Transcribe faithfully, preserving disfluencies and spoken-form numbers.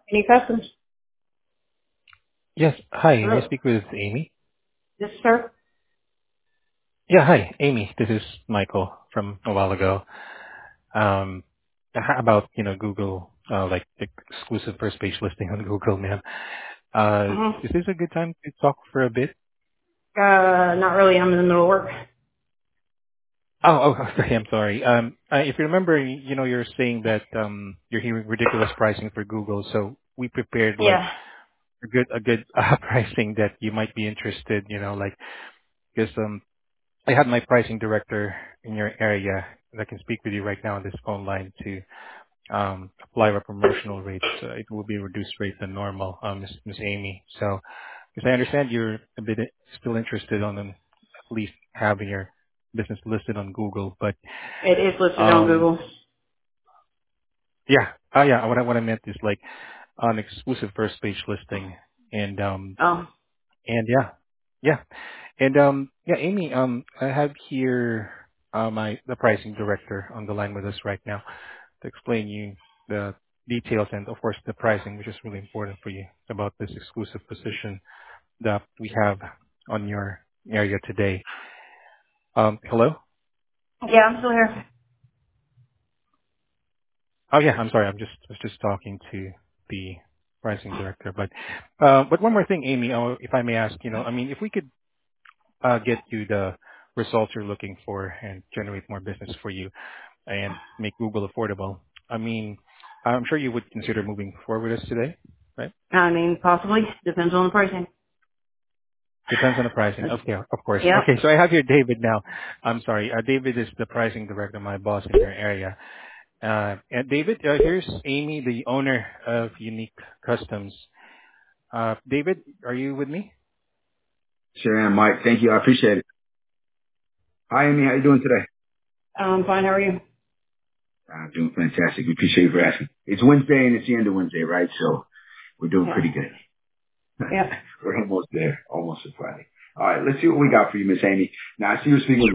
Any questions? Yes. Hi, may I Hello. speak with Amy? Yes, sir. Yeah, hi, Amy. This is Michael from a while ago. Um, how about, you know, Google, uh, like the exclusive first page listing on Google, man. Uh, Mm-hmm. is this a good time to talk for a bit? Uh, not really. I'm in the middle of work. Oh, oh, okay, I'm sorry. Um, uh, if you remember, you know, you're saying that, um, you're hearing ridiculous pricing for Google, so we prepared like Yeah. a good, a good, uh, pricing that you might be interested, you know, like, because, um, I had my pricing director in your area that can speak with you right now on this phone line to um, apply our promotional rates. Uh, it will be a reduced rate than normal, um, Miss Miss Amy. So, because I understand you're a bit still interested on um, at least having your business listed on Google, but It is listed on um, Google. yeah, oh yeah, what I what I meant is like an exclusive first page listing, and um, Oh. and yeah, yeah. And um yeah, Amy, um I have here uh, my the pricing director on the line with us right now to explain you the details and of course the pricing, which is really important for you about this exclusive position that we have on your area today. Um hello? Yeah, I'm still here. Oh yeah, I'm sorry, I'm just I was just talking to the pricing director. But uh but one more thing, Amy, uh, if I may ask, you know, I mean if we could uh get you the results you're looking for and generate more business for you, and make Google affordable. I mean, I'm sure you would consider moving forward with us today, right? I mean, possibly. Depends on the pricing. Depends on the pricing. Okay, of course. Yep. Okay, so I have here David now. I'm sorry. Uh, David is the pricing director, my boss in your area. Uh, and David, uh, here's Amy, the owner of Unique Customs. Uh, David, are you with me? Sure am, Mike. Thank you. I appreciate it. Hi, Amy. How you doing today? Um, fine. How are you? I'm doing fantastic. We appreciate you for asking. It's Wednesday and it's the end of Wednesday, right? So we're doing Yeah. pretty good. Yeah. We're almost there. Almost to Friday. All right. Let's see what we got for you, Miss Amy. Now, I see you're speaking